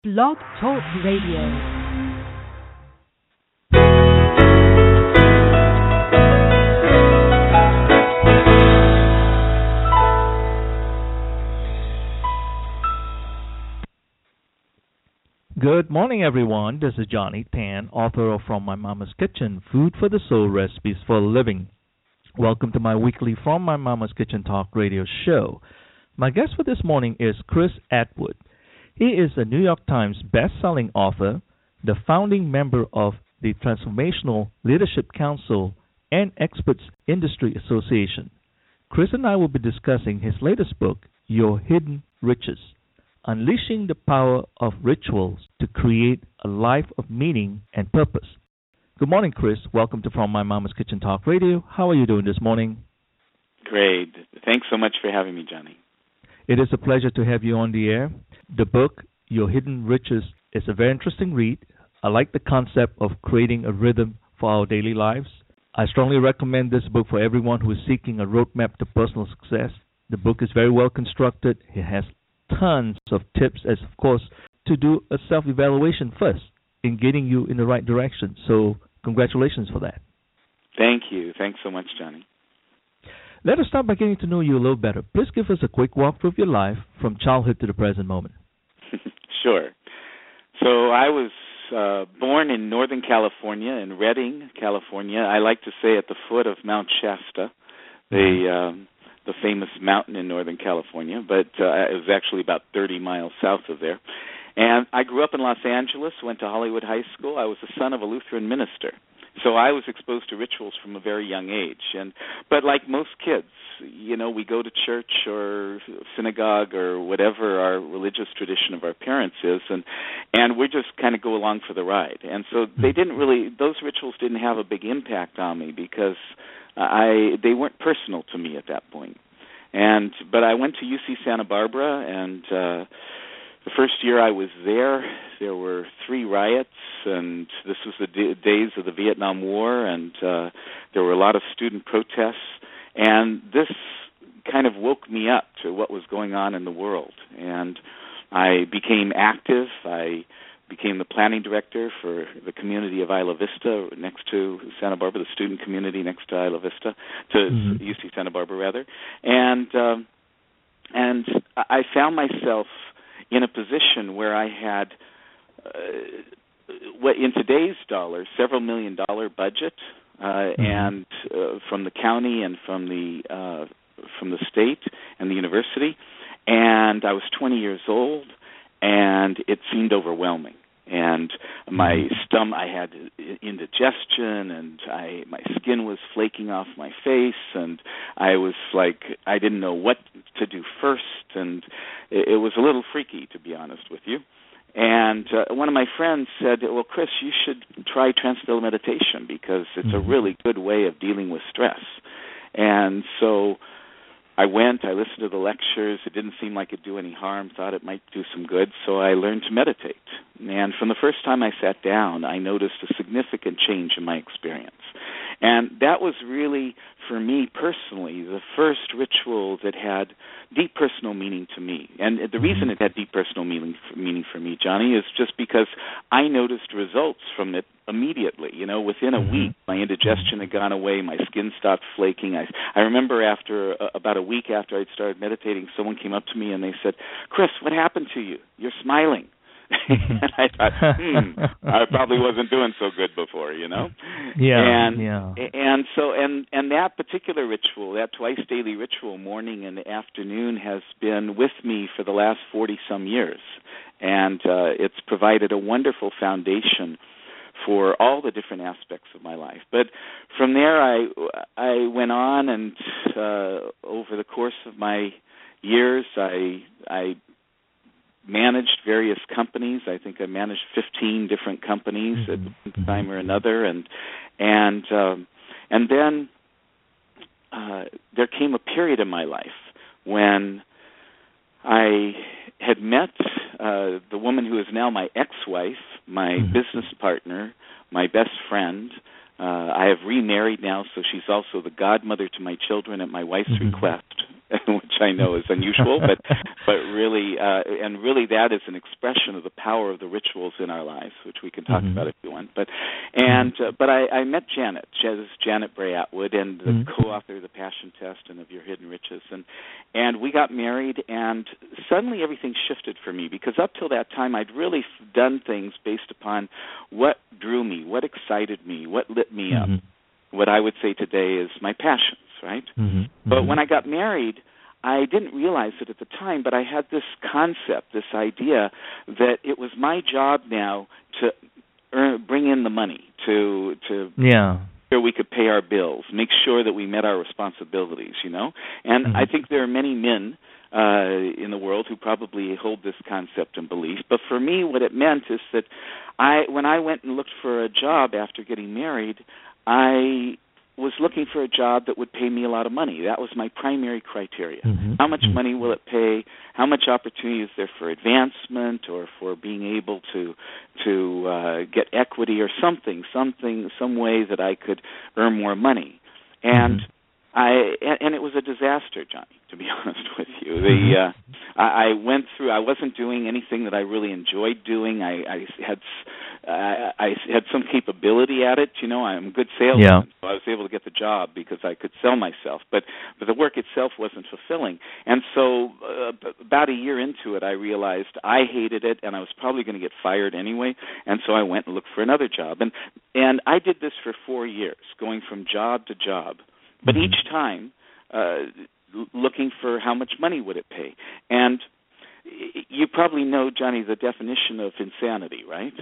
Blog Talk Radio. Good morning, everyone. This is Johnny Tan, author of From My Mama's Kitchen, Food for the Soul Recipes for a Living. Welcome to my weekly From My Mama's Kitchen Talk radio show. My guest for this morning is Chris Atwood. He is a New York Times best-selling author, the founding member of the Transformational Leadership Council and Experts Industry Association. Chris and I will be discussing his latest book, Your Hidden Riches, Unleashing the Power of Rituals to Create a Life of Meaning and Purpose. Good morning, Chris. Welcome to From My Mama's Kitchen Talk Radio. How are you doing this morning? Great. Thanks so much for having me, Johnny. It is a pleasure to have you on the air. The book, Your Hidden Riches, is a very interesting read. I like the concept of creating a rhythm for our daily lives. I strongly recommend this book for everyone who is seeking a roadmap to personal success. The book is very well constructed. It has tons of tips, as of course, to do a self-evaluation first in getting you in the right direction. So congratulations for that. Thank you. Thanks so much, Johnny. Let us start by getting to know you a little better. Please give us a quick walkthrough of your life from childhood to the present moment. Sure. So I was born in Northern California, in Redding, California. I like to say at the foot of Mount Shasta, the famous mountain in Northern California, but it was actually about 30 miles south of there. And I grew up in Los Angeles, went to Hollywood High School. I was the son of a Lutheran minister. So I was exposed to rituals from a very young age. But like most kids, you know, we go to church or synagogue or whatever our religious tradition of our parents is, and we just kind of go along for the ride. And so those rituals didn't have a big impact on me because they weren't personal to me at that point. But I went to UC Santa Barbara, and the first year I was there were 3 riots, and this was the days of the Vietnam War, and there were a lot of student protests, and this kind of woke me up to what was going on in the world. And I became active. I became the planning director for the community of Isla Vista next to Santa Barbara, the student community next to Isla Vista, UC Santa Barbara, rather. And I found myself in a position where I had, what in today's dollars, several $1 million budget, and from the county and from the state and the university, and I was 20 years old, and it seemed overwhelming. And my stomach, I had indigestion, and my skin was flaking off my face, and I was like, I didn't know what to do first, and it was a little freaky, to be honest with you. And one of my friends said, well, Chris, you should try Transcendental Meditation because it's a really good way of dealing with stress. And so I went, I listened to the lectures. It didn't seem like it'd do any harm, thought it might do some good, so I learned to meditate. And from the first time I sat down, I noticed a significant change in my experience. And that was really, for me personally, the first ritual that had deep personal meaning to me. And the reason it had deep personal meaning for me, Johnny, is just because I noticed results from it immediately. You know, within a week, my indigestion had gone away, my skin stopped flaking. I remember about a week after I'd started meditating, someone came up to me and they said, Chris, what happened to you? You're smiling. And I thought, I probably wasn't doing so good before, you know? And so that particular ritual, that twice daily ritual, morning and afternoon, has been with me for the last 40-some years. And it's provided a wonderful foundation for all the different aspects of my life. But from there, I went on, and over the course of my years, I managed various companies. I think I managed 15 different companies at one time or another, and then there came a period in my life when I had met the woman who is now my ex-wife, my business partner, my best friend. I have remarried now, so she's also the godmother to my children at my wife's request. which I know is unusual, but really, and really that is an expression of the power of the rituals in our lives, which we can talk about if you want. But I met Janet Bray Atwood, and the co-author of The Passion Test and of Your Hidden Riches, and we got married, and suddenly everything shifted for me, because up till that time I'd really done things based upon what drew me, what excited me, what lit me up. What I would say today is my passions, right? But when I got married, I didn't realize it at the time, but I had this concept, this idea that it was my job now to bring in the money, to sure we could pay our bills, make sure that we met our responsibilities, And I think there are many men in the world who probably hold this concept and belief. But for me, what it meant is that when I went and looked for a job after getting married, I was looking for a job that would pay me a lot of money. That was my primary criteria. How much money will it pay? How much opportunity is there for advancement or for being able to get equity or some way that I could earn more money? And it was a disaster, Johnny, to be honest with you. I went through. I wasn't doing anything that I really enjoyed doing. I had some capability at it. I'm a good salesman, so I was able to get the job because I could sell myself. But the work itself wasn't fulfilling. And so about a year into it, I realized I hated it, and I was probably going to get fired anyway. And so I went and looked for another job. And I did this for 4 years, going from job to job. But each time, looking for how much money would it pay. And you probably know, Johnny, the definition of insanity, right?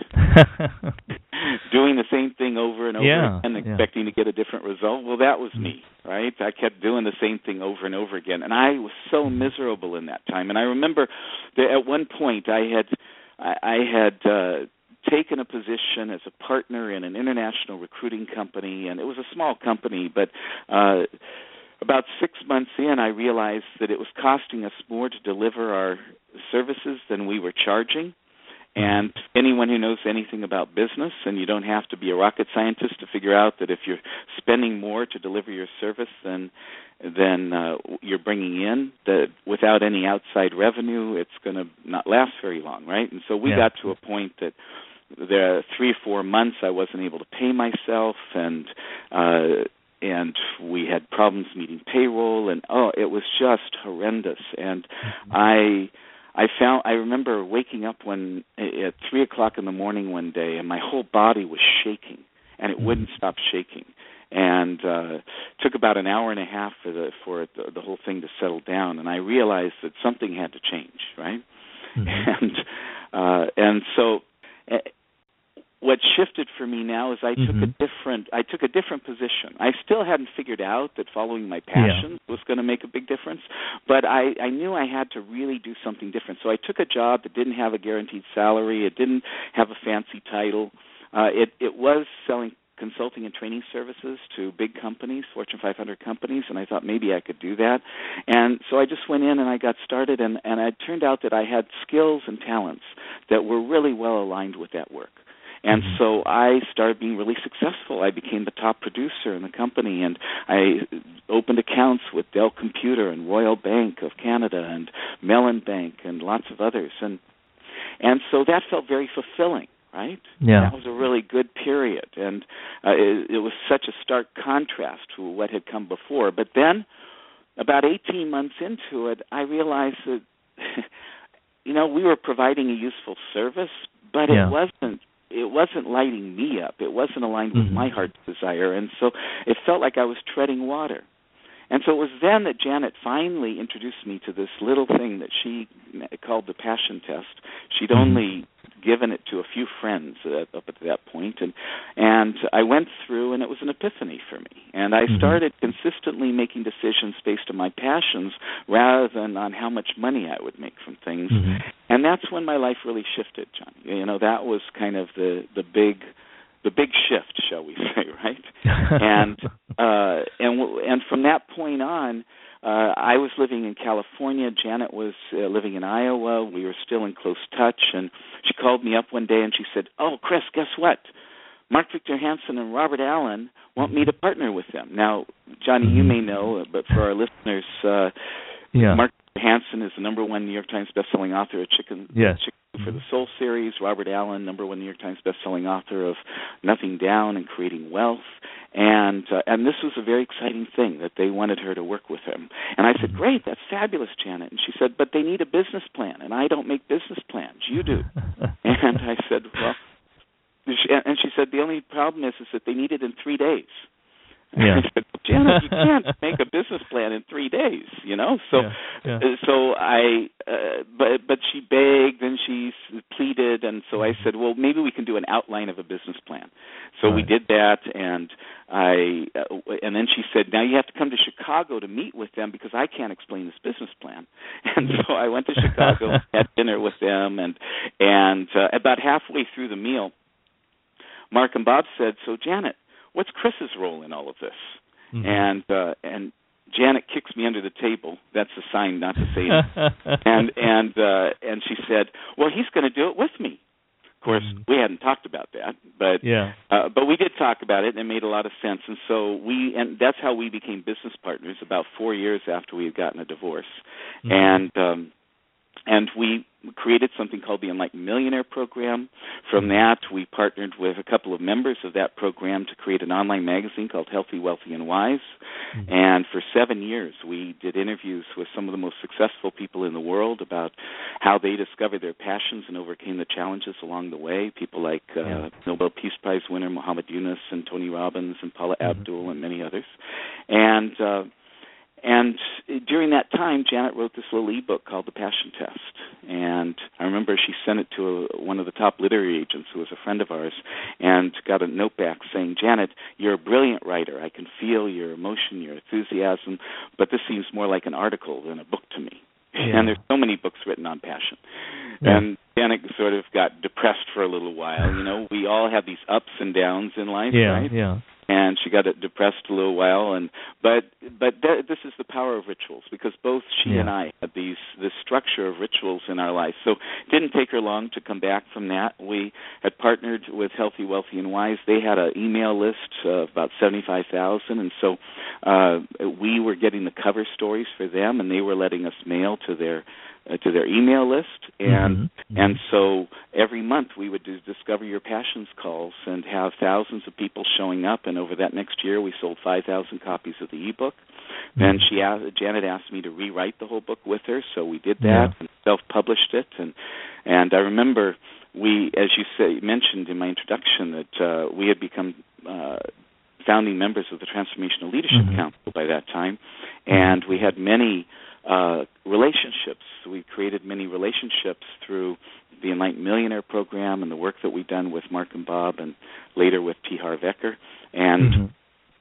Doing the same thing over and over and expecting to get a different result. Well, that was me, right? I kept doing the same thing over and over again. And I was so miserable in that time. And I remember that at one point I had taken a position as a partner in an international recruiting company, and it was a small company, but about 6 months in, I realized that it was costing us more to deliver our services than we were charging. And anyone who knows anything about business, and you don't have to be a rocket scientist to figure out that if you're spending more to deliver your service than you're bringing in, that without any outside revenue, it's going to not last very long, right? And so we got to a point that there 3 or 4 months I wasn't able to pay myself, and we had problems meeting payroll, and it was just horrendous. And I remember waking up at 3:00 in the morning one day, and my whole body was shaking, and it wouldn't stop shaking. And took about an hour and a half for the whole thing to settle down, and I realized that something had to change, right? And so what shifted for me now is I took a different position. I still hadn't figured out that following my passion was going to make a big difference, but I knew I had to really do something different. So I took a job that didn't have a guaranteed salary. It didn't have a fancy title. It was selling consulting and training services to big companies, Fortune 500 companies, and I thought maybe I could do that. And so I just went in and I got started, and it turned out that I had skills and talents that were really well aligned with that work. And so I started being really successful. I became the top producer in the company, and I opened accounts with Dell Computer and Royal Bank of Canada and Mellon Bank and lots of others. And so that felt very fulfilling, right? Yeah. That was a really good period, and it was such a stark contrast to what had come before. But then, about 18 months into it, I realized that, we were providing a useful service, but it wasn't lighting me up. It wasn't aligned with my heart's desire, and so it felt like I was treading water. And so it was then that Janet finally introduced me to this little thing that she called the Passion Test. She'd only given it to a few friends up at that point, and I went through, and it was an epiphany for me. And I started consistently making decisions based on my passions rather than on how much money I would make from things. And that's when my life really shifted, Johnny. That was kind of the big shift, shall we say, right? And from that point on, I was living in California. Janet was living in Iowa. We were still in close touch, and she called me up one day and she said, "Oh, Chris, guess what? Mark Victor Hansen and Robert Allen want me to partner with them." Now, Johnny, you may know, but for our listeners, Mark Hansen is the #1 New York Times bestselling author of Chicken for the Soul series. Robert Allen, #1 New York Times bestselling author of Nothing Down and Creating Wealth. And this was a very exciting thing that they wanted her to work with him. And I said, great, that's fabulous, Janet. And she said, but they need a business plan, and I don't make business plans. You do. And I said, well, and she said, the only problem is that they need it in 3 days. Yeah. I said, Janet, you can't make a business plan in 3 days, So, so but she begged and she pleaded, and so I said, well, maybe we can do an outline of a business plan. So we did that, and and then she said, now you have to come to Chicago to meet with them because I can't explain this business plan. And so I went to Chicago, had dinner with them, and about halfway through the meal, Mark and Bob said, so Janet, what's Chris's role in all of this? And Janet kicks me under the table. That's a sign not to say anything. and she said, well, he's going to do it with me. Of course, we hadn't talked about that, but we did talk about it, and it made a lot of sense. And so that's how we became business partners about 4 years after we had gotten a divorce. And we created something called the Enlightened Millionaire Program. From that, we partnered with a couple of members of that program to create an online magazine called Healthy, Wealthy, and Wise. And for 7 years, we did interviews with some of the most successful people in the world about how they discovered their passions and overcame the challenges along the way. People like Nobel Peace Prize winner Muhammad Yunus and Tony Robbins and Paula Abdul and many others. And during that time, Janet wrote this little e-book called The Passion Test. And I remember she sent it to one of the top literary agents who was a friend of ours and got a note back saying, Janet, you're a brilliant writer. I can feel your emotion, your enthusiasm, but this seems more like an article than a book to me. And there's so many books written on passion. And Janet sort of got depressed for a little while. We all have these ups and downs in life, right? Yeah. And she got depressed a little while, but this is the power of rituals, because both she and I had this structure of rituals in our life. So it didn't take her long to come back from that. We had partnered with Healthy, Wealthy, and Wise. They had an email list of about 75,000, and so we were getting the cover stories for them, and they were letting us mail to their email list, and so every month we would do Discover Your Passions calls and have thousands of people showing up, and over that next year we sold 5,000 copies of the ebook. Then Janet asked me to rewrite the whole book with her, so we did that and self-published it, and I remember we, as you mentioned in my introduction, that we had become founding members of the Transformational Leadership Council by that time, and we had many relationships. We created many relationships through the Enlightened Millionaire Program and the work that we've done with Mark and Bob and later with T. Harv Eker. And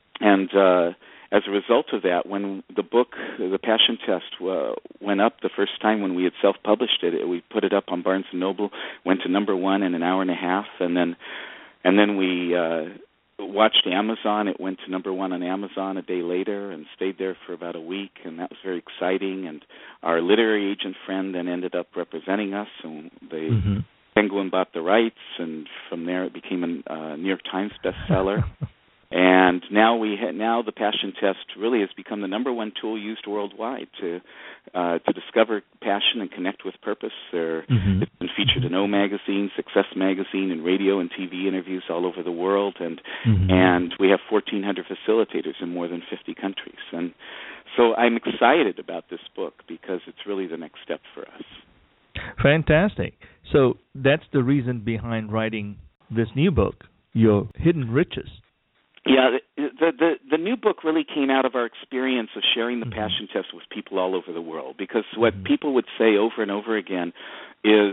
as a result of that, when the book, The Passion Test, went up the first time when we had self-published it, we put it up on Barnes & Noble, went to #1 in an hour and a half, and then we watched Amazon. It went to #1 on Amazon a day later and stayed there for about a week, and that was very exciting. And our literary agent friend then ended up representing us, and Penguin bought the rights, and from there it became a New York Times bestseller. And now the Passion Test really has become the #1 tool used worldwide to discover passion and connect with purpose. It's been featured in O Magazine, Success Magazine, and radio and TV interviews all over the world, and we have 1,400 facilitators in more than 50 countries. And so I'm excited about this book because it's really the next step for us. Fantastic. So that's the reason behind writing this new book, Your Hidden Riches. Yeah, the new book really came out of our experience of sharing the Passion Test with people all over the world, because what people would say over and over again is,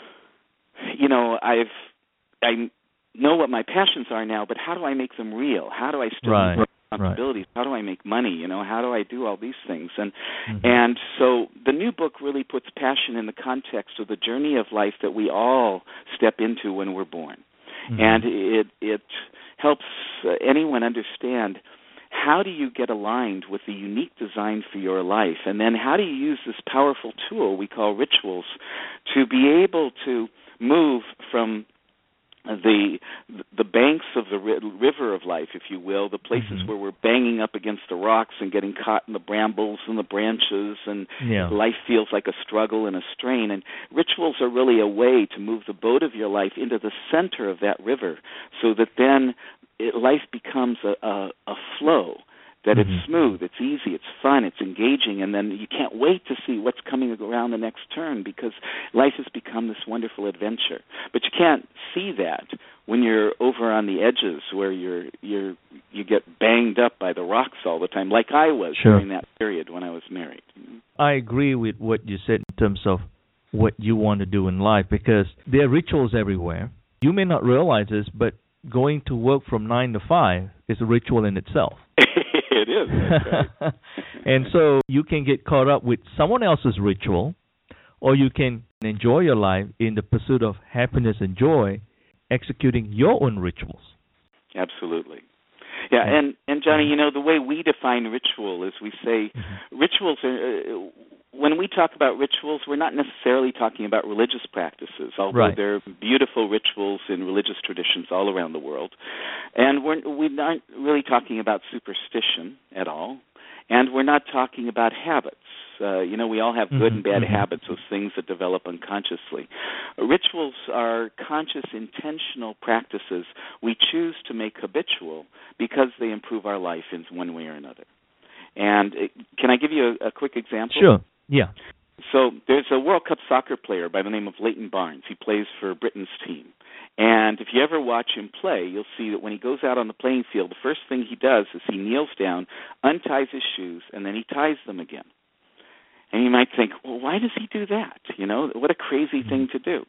I know what my passions are now, but how do I make them real? How do I still have responsibilities? How do I make money? How do I do all these things? And so the new book really puts passion in the context of the journey of life that we all step into when we're born. And it helps anyone understand, how do you get aligned with the unique design for your life, and then how do you use this powerful tool we call rituals to be able to move from the banks of the river of life, if you will, the places where we're banging up against the rocks and getting caught in the brambles and the branches, and life feels like a struggle and a strain. And rituals are really a way to move the boat of your life into the center of that river, so that then life becomes a flow, that it's smooth, it's easy, it's fun, it's engaging, and then you can't wait to see what's coming around the next turn, because life has become this wonderful adventure. But you can't see that when you're over on the edges, where you get banged up by the rocks all the time, like I was during that period when I was married. I agree with what you said in terms of what you want to do in life, because there are rituals everywhere. You may not realize this, but going to work from 9 to 5 is a ritual in itself. It is. That's right. And so you can get caught up with someone else's ritual, or you can enjoy your life in the pursuit of happiness and joy, executing your own rituals. Absolutely. Yeah, and Johnny, the way we define ritual is we say rituals are... When we talk about rituals, we're not necessarily talking about religious practices, although there are beautiful rituals in religious traditions all around the world. And we're not really talking about superstition at all. And we're not talking about habits. We all have good and bad habits, those things that develop unconsciously. Rituals are conscious, intentional practices we choose to make habitual because they improve our life in one way or another. And can I give you a quick example? Sure. Yeah. So there's a World Cup soccer player by the name of Leighton Barnes. He plays for Britain's team. And if you ever watch him play, you'll see that when he goes out on the playing field, the first thing he does is he kneels down, unties his shoes, and then he ties them again. And you might think, well, why does he do that? What a crazy thing to do.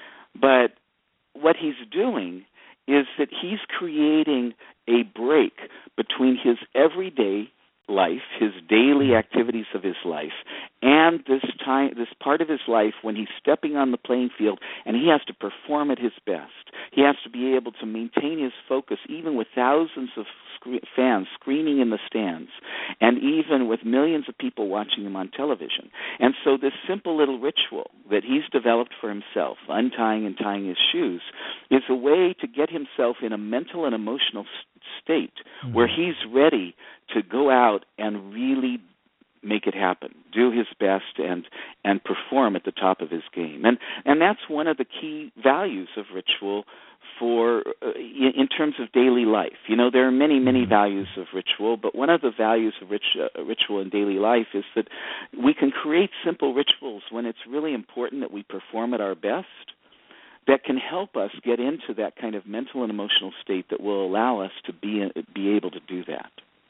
But what he's doing is that he's creating a break between his everyday life, his daily activities of his life, and this part of his life when he's stepping on the playing field and he has to perform at his best. He has to be able to maintain his focus even with thousands of fans screaming in the stands, and even with millions of people watching him on television. And so this simple little ritual that he's developed for himself, untying and tying his shoes, is a way to get himself in a mental and emotional state where he's ready to go out and really make it happen, do his best, and perform at the top of his game. And that's one of the key values of ritual for in terms of daily life. There are many, many values of ritual, but one of the values of ritual in daily life is that we can create simple rituals when it's really important that we perform at our best, that can help us get into that kind of mental and emotional state that will allow us to be able to do that.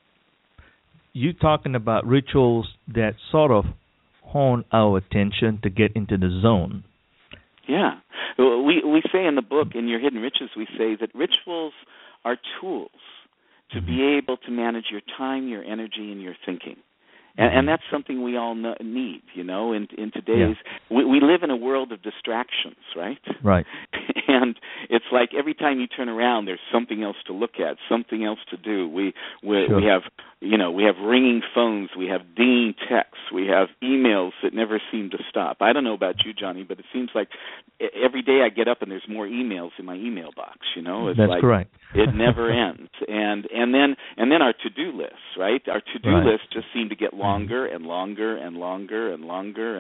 You talking about rituals that sort of hone our attention to get into the zone. Yeah. We say in the book, in Your Hidden Riches, we say that rituals are tools to be able to manage your time, your energy, and your thinking. And that's something we all need, in today's... Yeah. We live in a world of distractions, right? Right. And it's like every time you turn around, there's something else to look at, something else to do. We have, we have ringing phones, we have dinging texts, we have emails that never seem to stop. I don't know about you, Johnny, but it seems like every day I get up and there's more emails in my email box. It's that's like correct. It never ends. And then our to-do lists, right? Our to-do lists just seem to get longer and longer and longer and longer,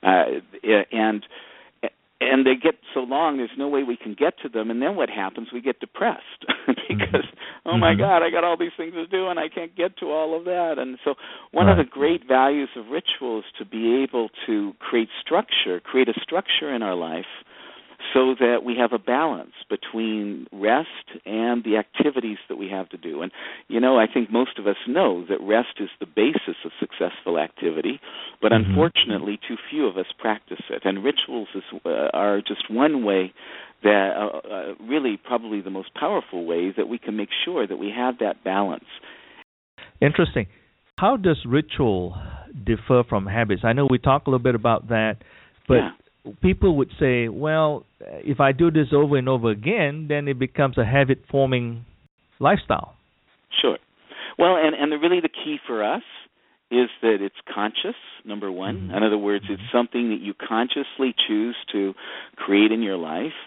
and they get so long there's no way we can get to them. And then what happens? We get depressed because, oh my God, I got all these things to do and I can't get to all of that. And so one of the great values of ritual is to be able to create a structure in our life so that we have a balance between rest and the activities that we have to do. And, I think most of us know that rest is the basis of successful activity, but unfortunately too few of us practice it. And rituals are just one way that really probably the most powerful way that we can make sure that we have that balance. Interesting. How does ritual differ from habits? I know we talked a little bit about that, but people would say, well, if I do this over and over again, then it becomes a habit-forming lifestyle. Sure. Well, and really the key for us is that it's conscious, number one. In other words, it's something that you consciously choose to create in your life.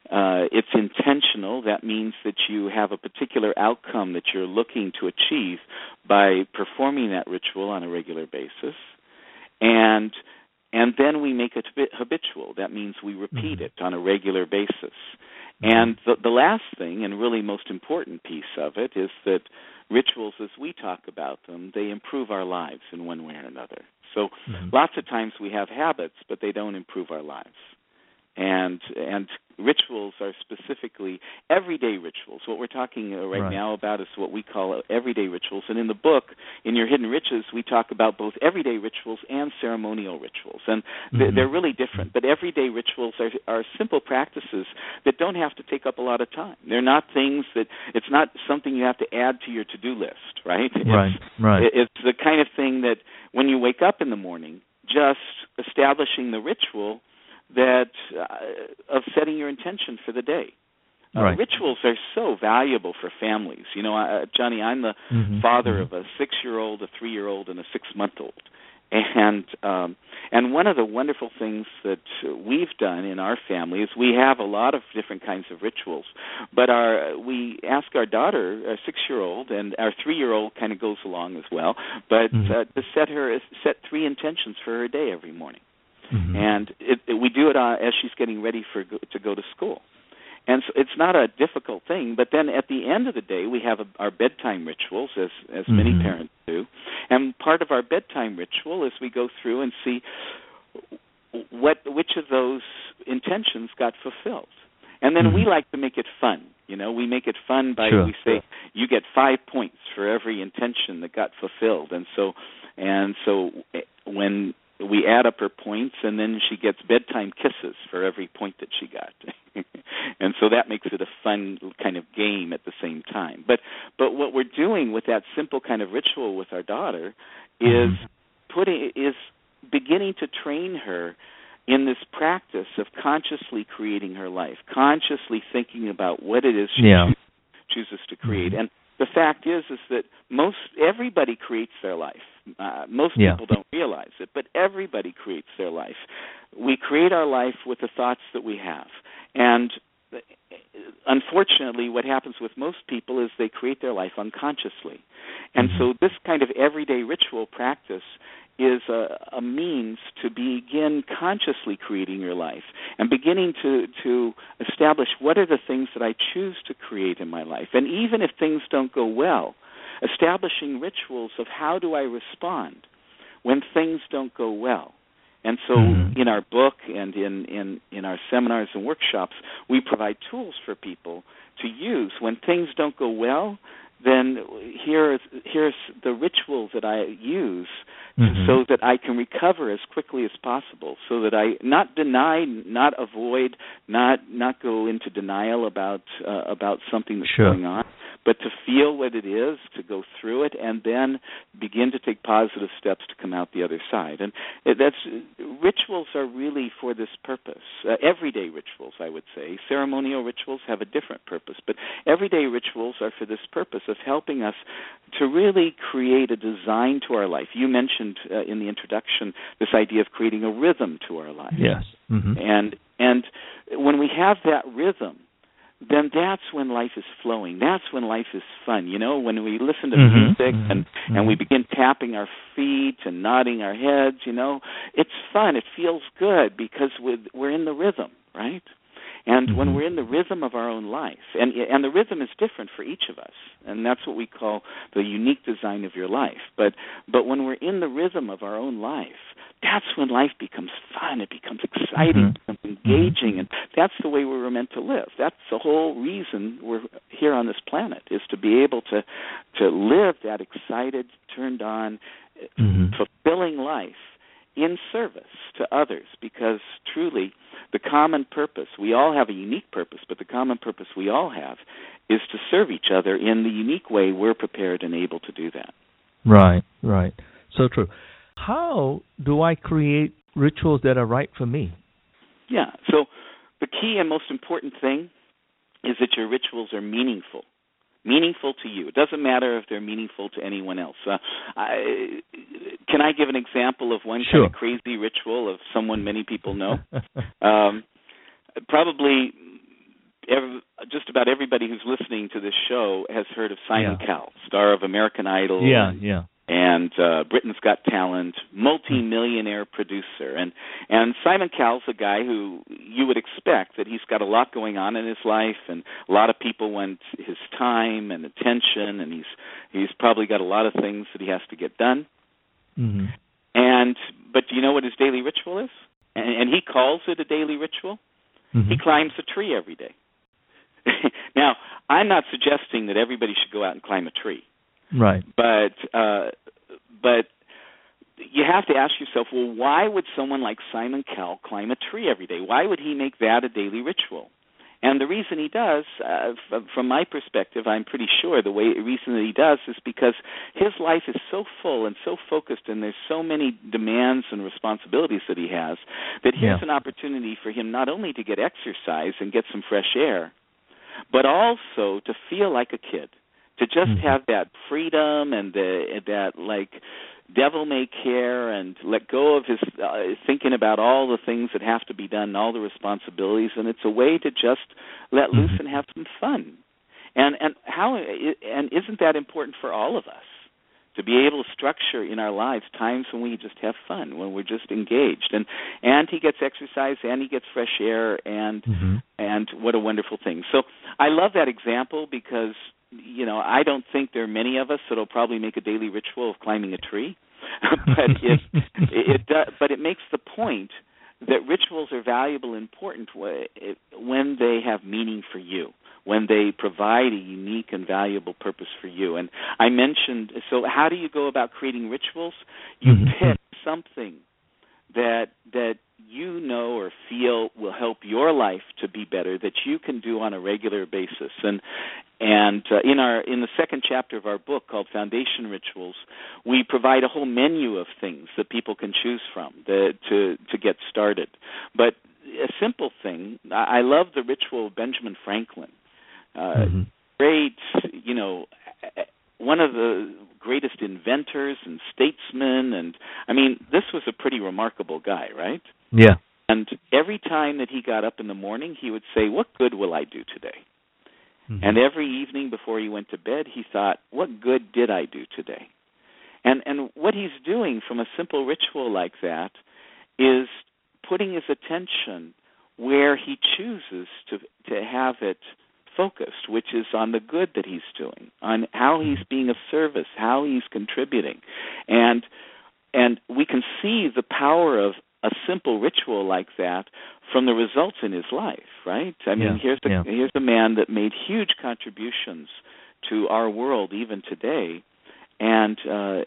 It's intentional. That means that you have a particular outcome that you're looking to achieve by performing that ritual on a regular basis. And then we make it habitual. That means we repeat it on a regular basis. And the last thing, and really most important piece of it, is that rituals, as we talk about them, they improve our lives in one way or another. So lots of times we have habits, but they don't improve our lives. And rituals are specifically everyday rituals. What we're talking right now about is what we call everyday rituals. And in the book, in Your Hidden Riches, we talk about both everyday rituals and ceremonial rituals. And they're really different. But everyday rituals are simple practices that don't have to take up a lot of time. They're not things that, it's not something you have to add to your to-do list, right? It's the kind of thing that when you wake up in the morning, just establishing the ritual that of setting your intention for the day. Rituals are so valuable for families. You know, Johnny, I'm the father of a 6-year-old, a 3-year-old, and a 6-month-old. And one of the wonderful things that we've done in our family is we have a lot of different kinds of rituals. But we ask our daughter, our 6-year-old, and our 3-year-old kind of goes along as well, but to set 3 intentions for her day every morning. And we do it as she's getting ready to go to school. And so it's not a difficult thing, but then at the end of the day, we have our bedtime rituals, as many parents do. And part of our bedtime ritual is we go through and see which of those intentions got fulfilled. And then we like to make it fun. You know, we make it fun by we say you get 5 points for every intention that got fulfilled. And so when we add up her points, and then she gets bedtime kisses for every point that she got. And so that makes it a fun kind of game at the same time. But what we're doing with that simple kind of ritual with our daughter is beginning to train her in this practice of consciously creating her life, consciously thinking about what it is she chooses to create. And the fact is that everybody creates their life. Most people don't realize it, but everybody creates their life. We create our life with the thoughts that we have. And unfortunately, what happens with most people is they create their life unconsciously. And so this kind of everyday ritual practice is a means to begin consciously creating your life and beginning to establish what are the things that I choose to create in my life. And even if things don't go well, establishing rituals of how do I respond when things don't go well. And so in our book and in our seminars and workshops, we provide tools for people to use. When things don't go well, then here's the rituals that I use so that I can recover as quickly as possible, so that I not deny, not avoid, not go into denial about something that's going on, but to feel what it is, to go through it, and then begin to take positive steps to come out the other side. And rituals are really for this purpose. Everyday rituals, I would say. Ceremonial rituals have a different purpose, but everyday rituals are for this purpose of helping us to really create a design to our life. You mentioned in the introduction this idea of creating a rhythm to our life. Yes. And when we have that rhythm, then that's when life is flowing. That's when life is fun. You know, when we listen to music and we begin tapping our feet and nodding our heads, you know, it's fun. It feels good because we're in the rhythm, right? And when we're in the rhythm of our own life, and the rhythm is different for each of us, and that's what we call the unique design of your life. But when we're in the rhythm of our own life, that's when life becomes fun. It becomes exciting, it becomes engaging, and that's the way we were meant to live. That's the whole reason we're here on this planet, is to be able to live that excited, turned on, fulfilling life in service to others, because truly the common purpose, we all have a unique purpose, but the common purpose we all have is to serve each other in the unique way we're prepared and able to do that. Right. So true. How do I create rituals that are right for me? Yeah, so the key and most important thing is that your rituals are meaningful to you. It doesn't matter if they're meaningful to anyone else. Can I give an example of one kind of crazy ritual of someone many people know? Probably just about everybody who's listening to this show has heard of Simon Cowell, star of American Idol. And Britain's Got Talent, multi-millionaire producer. And Simon Cowell's a guy who you would expect that he's got a lot going on in his life, and a lot of people want his time and attention, and he's probably got a lot of things that he has to get done. Mm-hmm. But do you know what his daily ritual is? And he calls it a daily ritual. Mm-hmm. He climbs a tree every day. Now, I'm not suggesting that everybody should go out and climb a tree. Right. But you have to ask yourself, well, why would someone like Simon Cowell climb a tree every day? Why would he make that a daily ritual? And the reason he does, from my perspective, I'm pretty sure the reason that he does is because his life is so full and so focused, and there's so many demands and responsibilities that he has, that here's an opportunity for him not only to get exercise and get some fresh air, but also to feel like a kid, to just have that freedom and that like devil-may-care, and let go of his thinking about all the things that have to be done and all the responsibilities, and it's a way to just let loose and have some fun. And isn't that important for all of us, to be able to structure in our lives times when we just have fun, when we're just engaged, and he gets exercise and he gets fresh air, and what a wonderful thing. So I love that example because, you know, I don't think there are many of us that will probably make a daily ritual of climbing a tree, but it makes the point that rituals are valuable and important when they have meaning for you, when they provide a unique and valuable purpose for you. And I mentioned, so how do you go about creating rituals? You pick something that you know or feel will help your life to be better, that you can do on a regular basis. And in the second chapter of our book called Foundation Rituals, we provide a whole menu of things that people can choose from to get started. But a simple thing, I love the ritual of Benjamin Franklin. Great, you know, one of the greatest inventors and statesmen, and I mean, this was a pretty remarkable guy, right? Yeah. And every time that he got up in the morning, he would say, "What good will I do today?" And every evening before he went to bed, he thought, "What good did I do today?" And what he's doing from a simple ritual like that is putting his attention where he chooses to have it focused, which is on the good that he's doing, on how he's being of service, how he's contributing. And we can see the power of a simple ritual like that from the results in his life, right? I mean, here's a man that made huge contributions to our world even today, and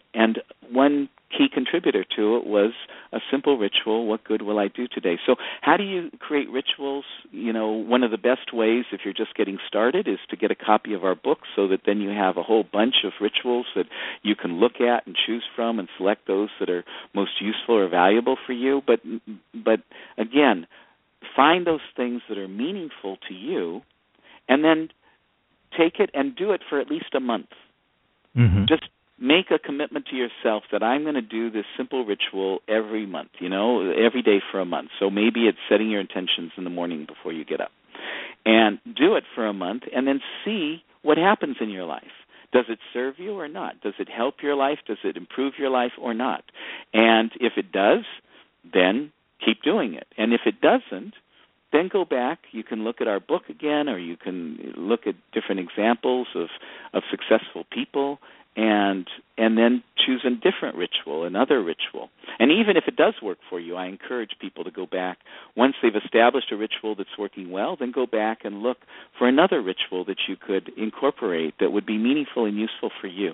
one key contributor to it was a simple ritual, "What good will I do today?" So how do you create rituals? You know, one of the best ways, if you're just getting started, is to get a copy of our book, so that then you have a whole bunch of rituals that you can look at and choose from and select those that are most useful or valuable for you. But again, find those things that are meaningful to you, and then take it and do it for at least a month. Just make a commitment to yourself that I'm going to do this simple ritual every month, you know, every day for a month. So maybe it's setting your intentions in the morning before you get up. And do it for a month, and then see what happens in your life. Does it serve you or not? Does it help your life? Does it improve your life or not? And if it does, then keep doing it. And if it doesn't, then go back. You can look at our book again, or you can look at different examples of successful people, and then choose a different ritual, another ritual. And even if it does work for you, I encourage people to go back. Once they've established a ritual that's working well, then go back and look for another ritual that you could incorporate that would be meaningful and useful for you.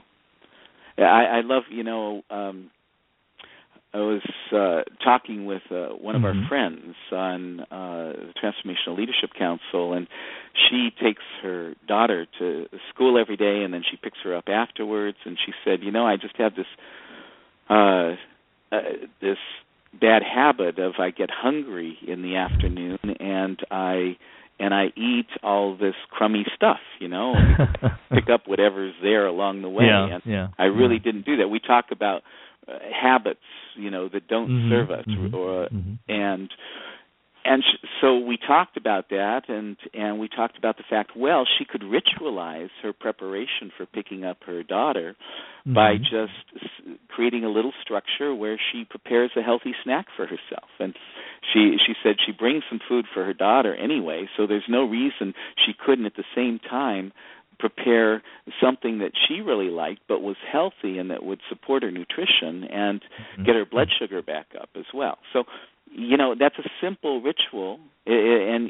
I love, you know, I was talking with one of our friends on the Transformational Leadership Council, and she takes her daughter to school every day, and then she picks her up afterwards, and she said, "You know, I just have this this bad habit of I get hungry in the afternoon, and I eat all this crummy stuff, you know, pick up whatever's there along the way." I really didn't do that. We talk about So we talked about that, and we talked about the fact, well, she could ritualize her preparation for picking up her daughter by just creating a little structure where she prepares a healthy snack for herself. And she said she brings some food for her daughter anyway, so there's no reason she couldn't at the same time prepare something that she really liked but was healthy and that would support her nutrition and get her blood sugar back up as well. So, that's a simple ritual, and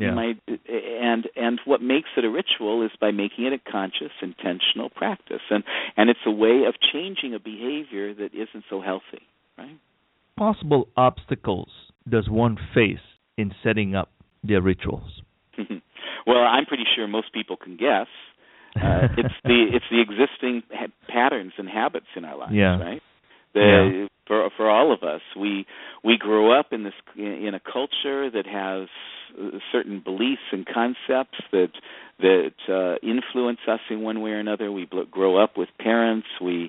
what makes it a ritual is by making it a conscious, intentional practice, and it's a way of changing a behavior that isn't so healthy, right? Possible obstacles does one face in setting up their rituals? Well, I'm pretty sure most people can guess. It's the existing patterns and habits in our lives, right? For all of us, we grow up in a culture that has certain beliefs and concepts that influence us in one way or another. We grow up with parents. We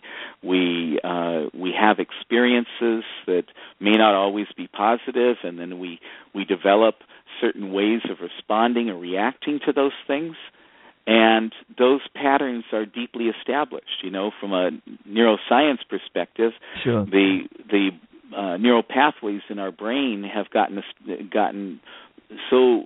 have experiences that may not always be positive, and then we develop certain ways of responding or reacting to those things. And those patterns are deeply established. From a neuroscience perspective, the neural pathways in our brain have gotten so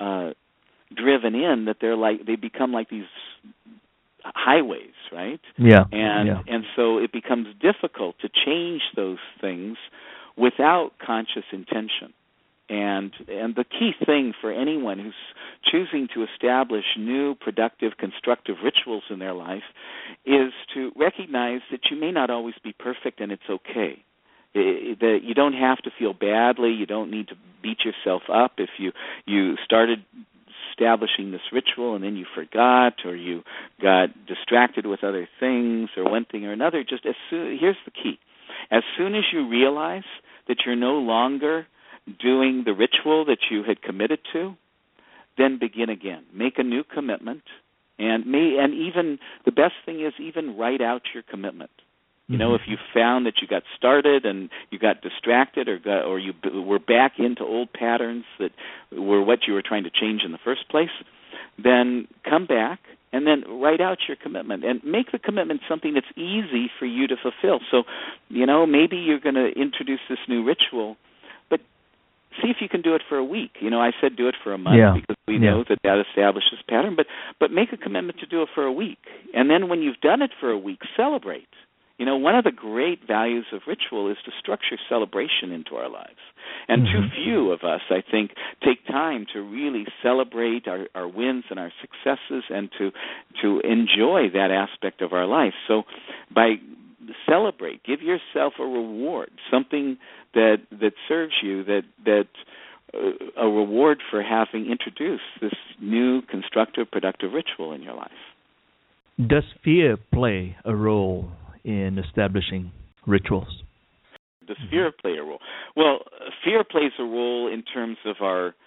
driven in that they become like these highways, right? And so it becomes difficult to change those things without conscious intention. And the key thing for anyone who's choosing to establish new, productive, constructive rituals in their life is to recognize that you may not always be perfect, and it's okay. That you don't have to feel badly. You don't need to beat yourself up if you started establishing this ritual and then you forgot, or you got distracted with other things, or one thing or another. Here's the key: as soon as you realize that you're no longer doing the ritual that you had committed to, then begin again. Make a new commitment, and even the best thing is even write out your commitment. If you found that you got started and you got distracted, or you were back into old patterns that were what you were trying to change in the first place, then come back and then write out your commitment and make the commitment something that's easy for you to fulfill. So, maybe you're going to introduce this new ritual, but see if you can do it for a week. I said do it for a month because we know that establishes pattern, but make a commitment to do it for a week. And then when you've done it for a week, celebrate. One of the great values of ritual is to structure celebration into our lives. And too few of us, I think, take time to really celebrate our wins and our successes and to enjoy that aspect of our life. So by celebrate, give yourself a reward, something that serves you, that a reward for having introduced this new constructive, productive ritual in your life. Does fear play a role in establishing rituals? Does fear play a role? Well, fear plays a role in terms of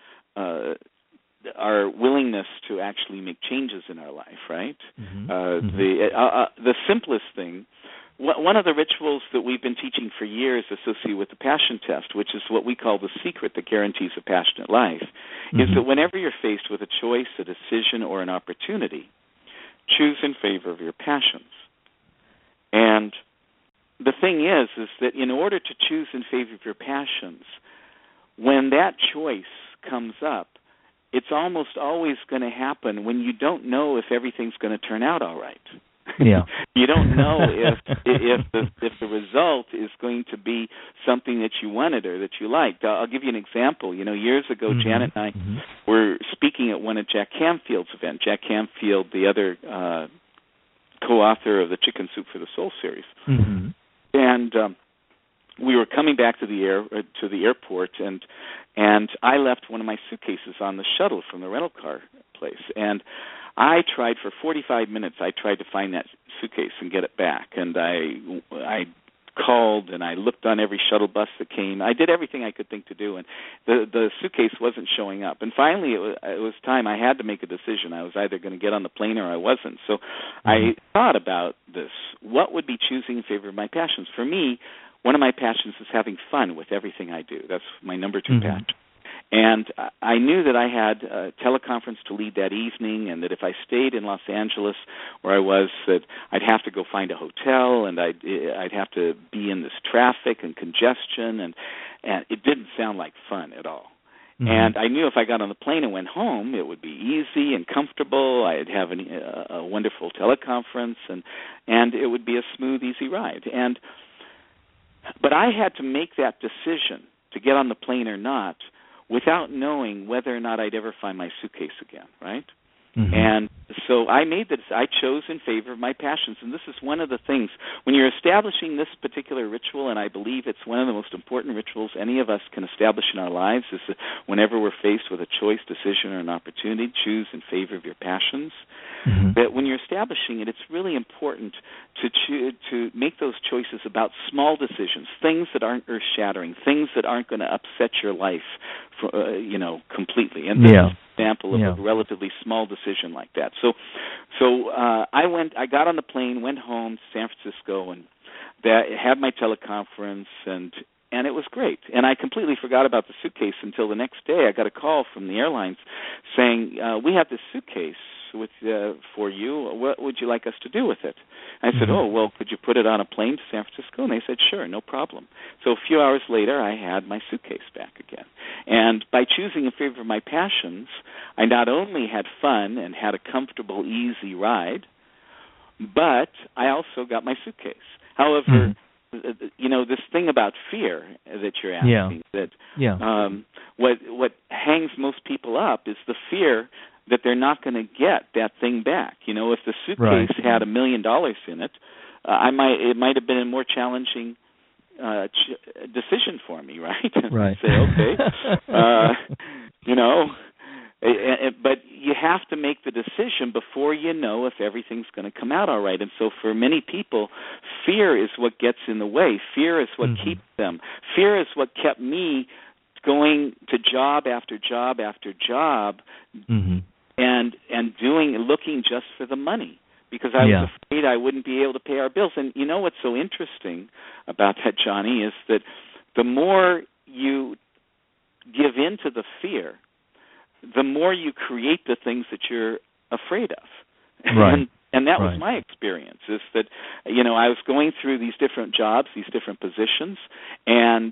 our willingness to actually make changes in our life, right? The simplest thing, one of the rituals that we've been teaching for years associated with the passion test, which is what we call the secret that guarantees a passionate life, is that whenever you're faced with a choice, a decision, or an opportunity, choose in favor of your passions. And the thing is that in order to choose in favor of your passions, when that choice comes up, it's almost always going to happen when you don't know if everything's going to turn out all right. You don't know if the result is going to be something that you wanted or that you liked. I'll give you an example. Years ago, Janet and I were speaking at one of Jack Canfield's events. Jack Canfield, the other co-author of the Chicken Soup for the Soul series, and we were coming back to the airport, and I left one of my suitcases on the shuttle from the rental car place, and I tried for 45 minutes. I tried to find that suitcase and get it back, and I called and I looked on every shuttle bus that came. I did everything I could think to do, and the suitcase wasn't showing up. And finally, it was time. I had to make a decision. I was either going to get on the plane or I wasn't. So I thought about this. What would be choosing in favor of my passions? For me, one of my passions is having fun with everything I do. That's my number 2 passion. And I knew that I had a teleconference to lead that evening, and that if I stayed in Los Angeles, where I was, that I'd have to go find a hotel, and I'd have to be in this traffic and congestion, and it didn't sound like fun at all. Mm-hmm. And I knew if I got on the plane and went home, it would be easy and comfortable. I'd have a wonderful teleconference, and it would be a smooth, easy ride. But I had to make that decision to get on the plane or not, without knowing whether or not I'd ever find my suitcase again, right? Mm-hmm. And so I chose in favor of my passions. And this is one of the things, when you're establishing this particular ritual, and I believe it's one of the most important rituals any of us can establish in our lives, is that whenever we're faced with a choice, decision, or an opportunity, choose in favor of your passions. Mm-hmm. That when you're establishing it, it's really important to make those choices about small decisions, things that aren't earth-shattering, things that aren't going to upset your life, completely. And this is an example of a relatively small decision like that. So I got on the plane, went home to San Francisco, and had my teleconference, and it was great. And I completely forgot about the suitcase until the next day. I got a call from the airlines saying, we have this suitcase for you. What would you like us to do with it? I said, could you put it on a plane to San Francisco? And they said, sure, no problem. So a few hours later, I had my suitcase back again. And by choosing in favor of my passions, I not only had fun and had a comfortable, easy ride, but I also got my suitcase. However, this thing about fear that you're asking, what hangs most people up is the fear that they're not going to get that thing back. If the suitcase had $1 million in it, it might have been a more challenging decision for me, right? Right. Say, okay, but you have to make the decision before you know if everything's going to come out all right. And so for many people, fear is what gets in the way. Fear is what keeps them. Fear is what kept me going to job after job after job, and looking just for the money, because I was afraid I wouldn't be able to pay our bills. And what's so interesting about that, Johnny, is that the more you give in to the fear, the more you create the things that you're afraid of. Right. And that was my experience, is that, I was going through these different jobs, these different positions, and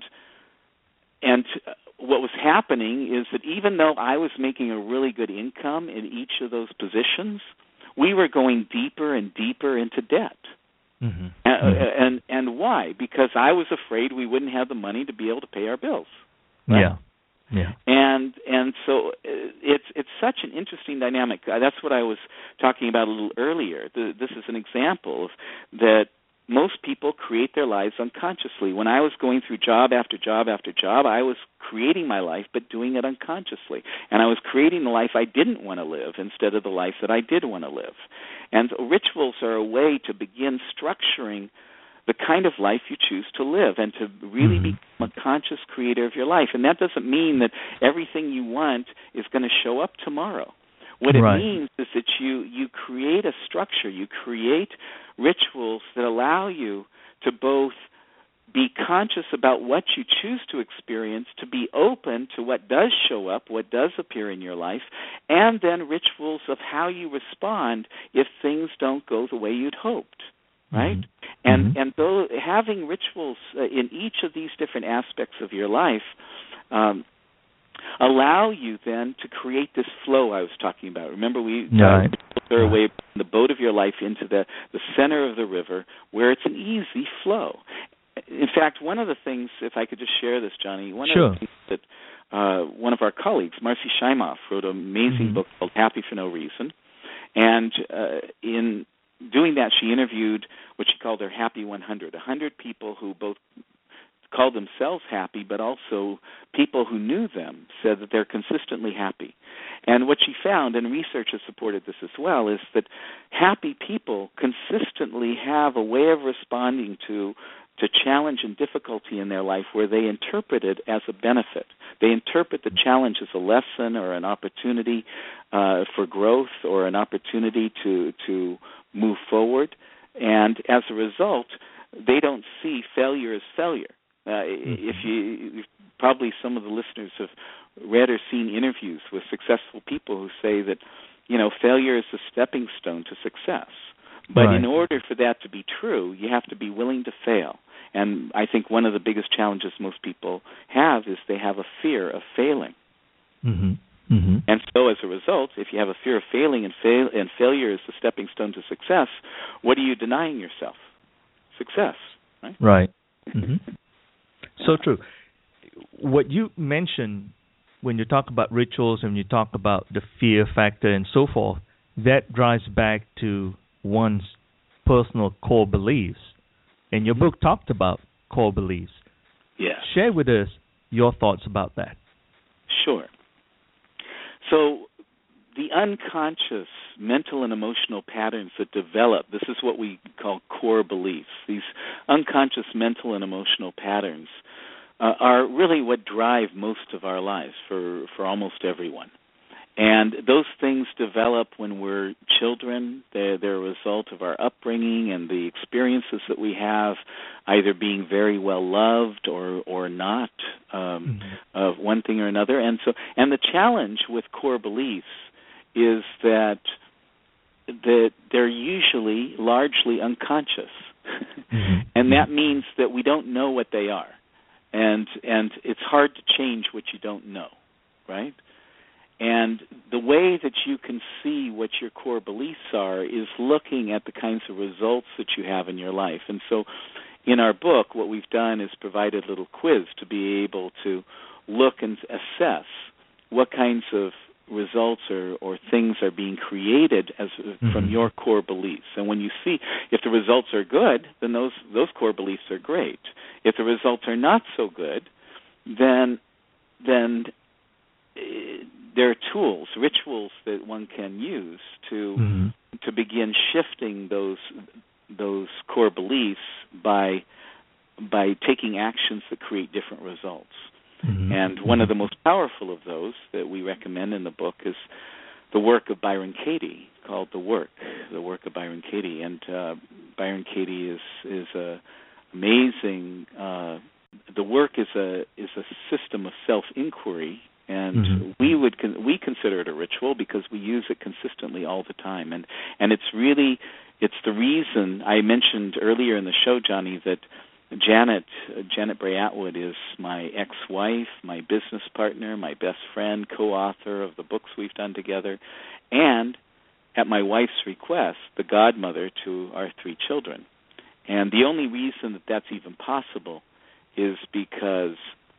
what was happening is that even though I was making a really good income in each of those positions, we were going deeper and deeper into debt. Mm-hmm. And why? Because I was afraid we wouldn't have the money to be able to pay our bills. Right? Yeah. And so it's such an interesting dynamic. That's what I was talking about a little earlier. This is an example of that. Most people create their lives unconsciously. When I was going through job after job after job, I was creating my life, but doing it unconsciously. And I was creating the life I didn't want to live instead of the life that I did want to live. And so rituals are a way to begin structuring the kind of life you choose to live and to really become a conscious creator of your life. And that doesn't mean that everything you want is going to show up tomorrow. What it means is that you create a structure, you create rituals that allow you to both be conscious about what you choose to experience, to be open to what does show up, what does appear in your life, and then rituals of how you respond if things don't go the way you'd hoped, right? And though having rituals in each of these different aspects of your life allow you then to create this flow I was talking about. Remember, we are away from the boat of your life into the center of the river where it's an easy flow. In fact, one of the things, if I could just share this, Johnny, one of the things that one of our colleagues, Marcy Shimoff, wrote an amazing book called Happy for No Reason. And in doing that, she interviewed what she called her Happy 100, 100 people who both called themselves happy, but also people who knew them said that they're consistently happy. And what she found, and research has supported this as well, is that happy people consistently have a way of responding to challenge and difficulty in their life where they interpret it as a benefit. They interpret the challenge as a lesson or an opportunity for growth or an opportunity to move forward. And as a result, they don't see failure as failure. If you probably some of the listeners have read or seen interviews with successful people who say that, failure is a stepping stone to success. But in order for that to be true, you have to be willing to fail. And I think one of the biggest challenges most people have is they have a fear of failing. Mm-hmm. Mm-hmm. And so as a result, if you have a fear of failing and failure is the stepping stone to success, what are you denying yourself? Success, right? Right. Mm-hmm. So true. What you mentioned when you talk about rituals and you talk about the fear factor and so forth, that drives back to one's personal core beliefs. And your book talked about core beliefs. Yeah. Share with us your thoughts about that. Sure. So the unconscious mental and emotional patterns that develop, this is what we call core beliefs. These unconscious mental and emotional patterns are really what drive most of our lives for almost everyone. And those things develop when we're children. They're a result of our upbringing and the experiences that we have, either being very well loved or not, of one thing or another. And the challenge with core beliefs is that they're usually largely unconscious, and that means that we don't know what they are, and it's hard to change what you don't know, right? And the way that you can see what your core beliefs are is looking at the kinds of results that you have in your life. And so in our book, what we've done is provided a little quiz to be able to look and assess what kinds of results or things are being created from your core beliefs. And when you see if the results are good, then those core beliefs are great. If the results are not so good, then there are tools, rituals that one can use to begin shifting those core beliefs by taking actions that create different results. And one of the most powerful of those that we recommend in the book is the work of Byron Katie, called The Work of Byron Katie. And Byron Katie is amazing. The work is a system of self-inquiry. And we consider it a ritual because we use it consistently all the time, and it's the reason I mentioned earlier in the show, Johnny, that Janet Bray Atwood is my ex-wife, my business partner, my best friend, co-author of the books we've done together, and at my wife's request, the godmother to our 3 children. And the only reason that that's even possible is because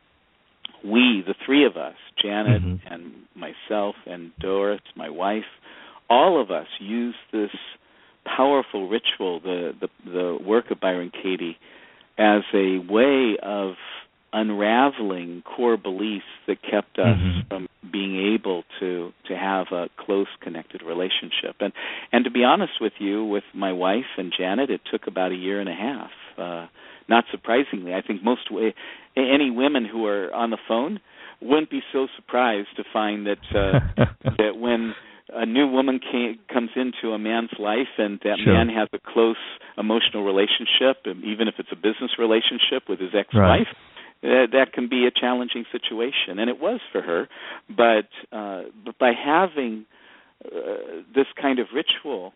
we, the 3 of us, Janet and myself and Doris, my wife, all of us use this powerful ritual, the work of Byron Katie, as a way of unraveling core beliefs that kept us from being able to have a close, connected relationship. And to be honest with you, with my wife and Janet, it took about 1.5 years. Not surprisingly, I think any women who are on the phone wouldn't be so surprised to find that that when a new woman comes into a man's life and that man has a close emotional relationship, and even if it's a business relationship with his ex-wife, that can be a challenging situation, and it was for her. But by having this kind of ritual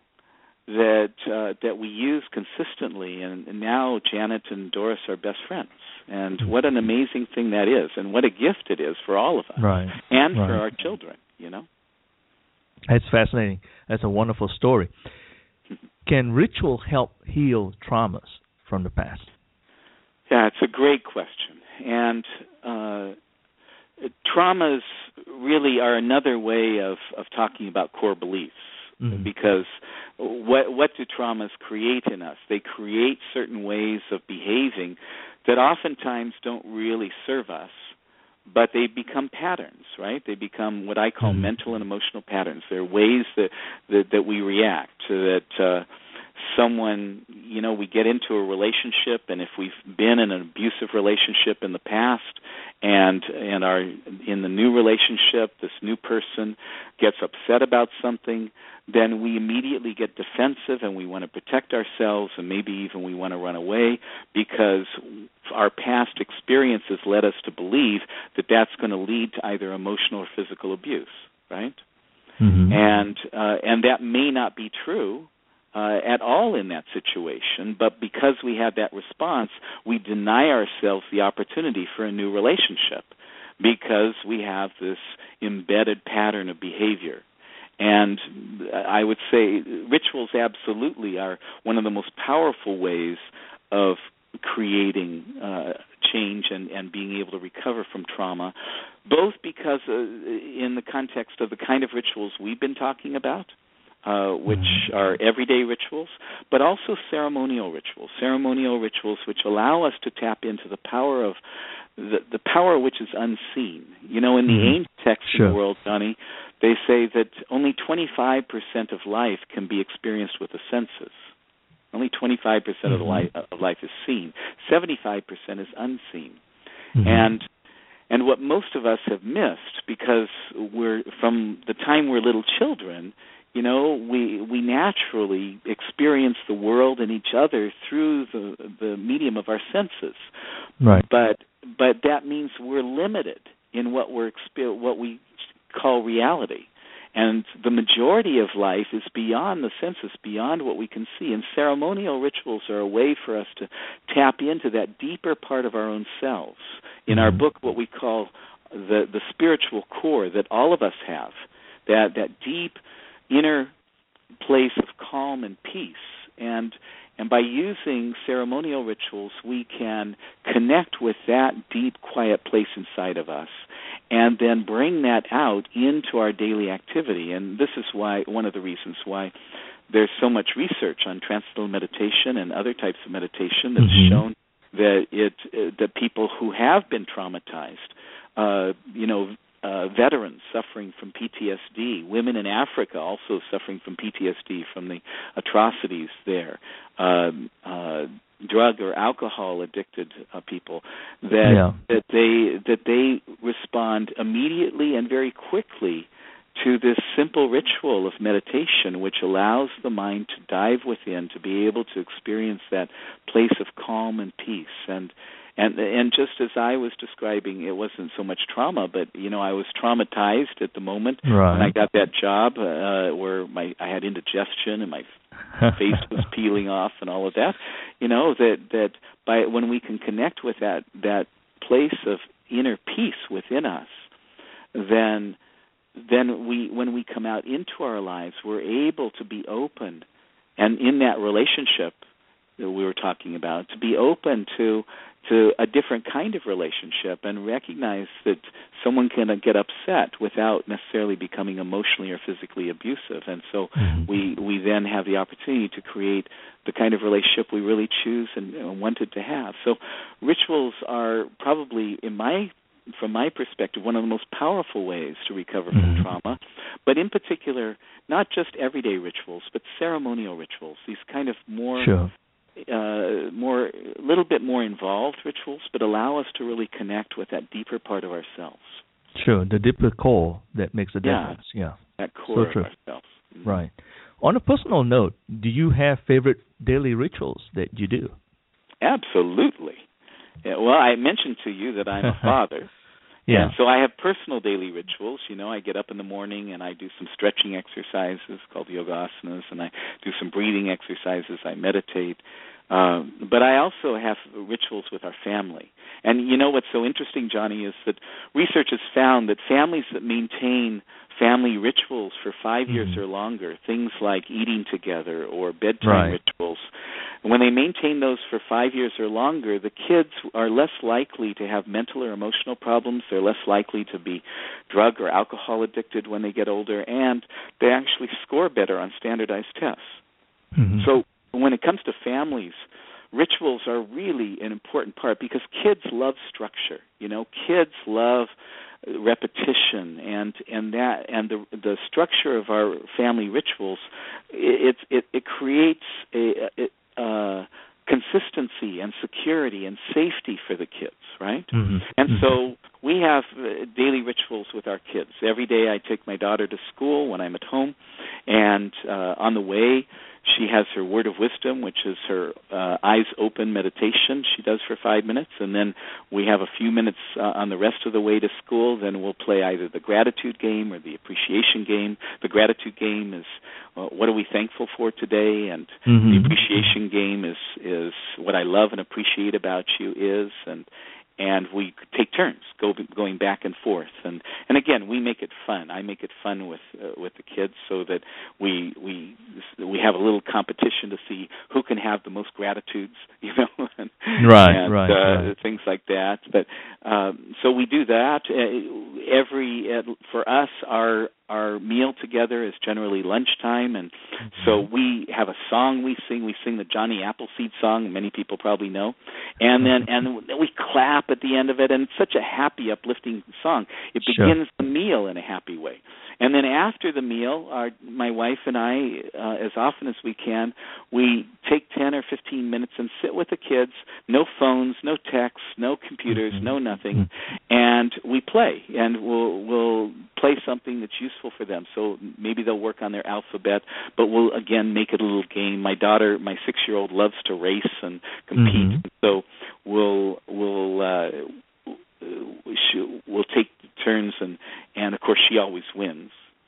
that we use consistently, and now Janet and Doris are best friends. And what an amazing thing that is, and what a gift it is for all of us, and for our children, That's fascinating. That's a wonderful story. Can ritual help heal traumas from the past? Yeah, it's a great question. And traumas really are another way of talking about core beliefs. Because what do traumas create in us? They create certain ways of behaving that oftentimes don't really serve us, but they become patterns, right? They become what I call mental and emotional patterns. They're ways that we react, that someone, we get into a relationship, and if we've been in an abusive relationship in the past and are in the new relationship, this new person gets upset about something, then we immediately get defensive and we want to protect ourselves, and maybe even we want to run away because our past experiences led us to believe that that's going to lead to either emotional or physical abuse, right? Mm-hmm. And that may not be true at all in that situation, but because we have that response, we deny ourselves the opportunity for a new relationship because we have this embedded pattern of behavior. And I would say rituals absolutely are one of the most powerful ways of creating change and being able to recover from trauma, both because in the context of the kind of rituals we've been talking about, which are everyday rituals, but also ceremonial rituals which allow us to tap into the power of the power which is unseen. In the ancient texts of the world, Johnny, they say that only 25% of life can be experienced with the senses. Only 25% of life is seen. 75% is unseen. And what most of us have missed, because we're from the time we're little children, we naturally experience the world and each other through the medium of our senses. Right. But that means we're limited in what we call reality. And the majority of life is beyond the senses, beyond what we can see. And ceremonial rituals are a way for us to tap into that deeper part of our own selves. In our book, what we call the spiritual core that all of us have, that deep inner place of calm and peace. And by using ceremonial rituals, we can connect with that deep, quiet place inside of us and then bring that out into our daily activity. And this is one of the reasons why there's so much research on transcendental meditation and other types of meditation that's shown that people who have been traumatized, veterans suffering from PTSD, women in Africa also suffering from PTSD from the atrocities there, drug or alcohol addicted people, that they respond immediately and very quickly to this simple ritual of meditation, which allows the mind to dive within, to be able to experience that place of calm and peace. And just as I was describing, it wasn't so much trauma, but I was traumatized at the moment when I got that job where I had indigestion and my face was peeling off and all of that. That when we can connect with that place of inner peace within us, then when we come out into our lives, we're able to be open, and in that relationship that we were talking about, to be open to a different kind of relationship and recognize that someone can get upset without necessarily becoming emotionally or physically abusive. And so we then have the opportunity to create the kind of relationship we really choose and wanted to have. So rituals are probably, from my perspective, one of the most powerful ways to recover from trauma, but in particular, not just everyday rituals, but ceremonial rituals, these kind of a little bit more involved rituals, but allow us to really connect with that deeper part of ourselves. Sure, the deeper core that makes a difference. Yeah, that core of ourselves. Right. On a personal note, do you have favorite daily rituals that you do? Absolutely. Yeah, well, I mentioned to you that I'm a father. Yeah. And so I have personal daily rituals. I get up in the morning and I do some stretching exercises called yoga asanas, and I do some breathing exercises. I meditate. But I also have rituals with our family. And what's so interesting, Johnny, is that research has found that families that maintain family rituals for 5 years or longer, things like eating together or bedtime rituals, when they maintain those for 5 years or longer, the kids are less likely to have mental or emotional problems. They're less likely to be drug or alcohol addicted when they get older, and they actually score better on standardized tests. So when it comes to families, rituals are really an important part because kids love structure. Kids love repetition, and the structure of our family rituals, it creates for the kids, right? Mm-hmm. And mm-hmm. so we have daily rituals with our kids. Every day I take my daughter to school when I'm at home, and on the way she has her word of wisdom, which is her eyes open meditation she does for 5 minutes, and then we have a few minutes on the rest of the way to school. Then we'll play either the gratitude game or the appreciation game. The gratitude game is what are we thankful for today, and mm-hmm. the appreciation game is what I love and appreciate about you is, and we take turns going back and forth, and again we make it fun. I make it fun with the kids, so that we have a little competition to see who can have the most gratitudes, and, right. Things like that. But so we do that for us. Our meal together is generally lunchtime, and mm-hmm. so we have a song we sing. We sing the Johnny Appleseed song, many people probably know, and then we clap at the end of it, and it's such a happy, uplifting song. It begins the meal in a happy way. And then after the meal, my wife and I, as often as we can, we take 10 or 15 minutes and sit with the kids, no phones, no texts, no computers, mm-hmm. no nothing, and we play, and we'll play something that's useful for them. So maybe they'll work on their alphabet, but we'll, again, make it a little game. My daughter, my 6-year-old, loves to race and compete, mm-hmm. so we'll take turns, and of course she always wins.